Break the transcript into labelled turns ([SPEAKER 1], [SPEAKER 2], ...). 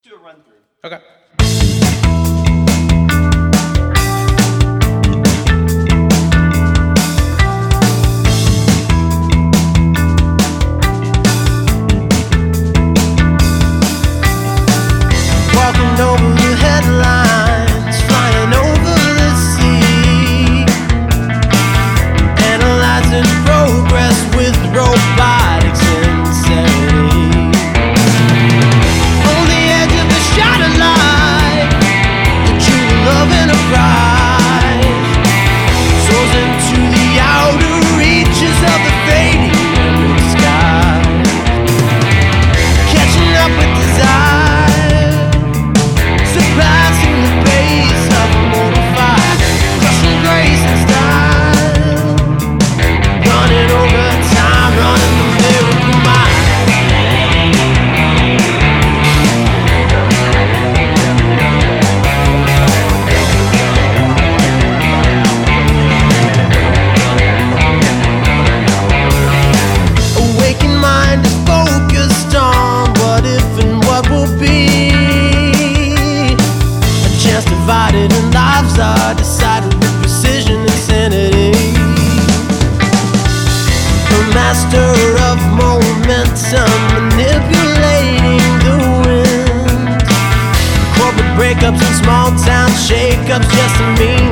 [SPEAKER 1] Do a run through.
[SPEAKER 2] Okay.
[SPEAKER 3] Walking over the headlines, flying over the sea, analyzing progress with robotic sincerity. On the edge of the shattered light, the true love and a pride soars into the outer reaches of the fading emerald sky, catching up with desire, surpassing the pace of a mortal fire, crushing grace and style, running over time, running the miracle mile. Awakened mind is focused on what if and what will be. A chance divided and lives are decided with precision and sanity. A master of momentum, manipulating the wind. Corporate breakups and small town shakeups just to mean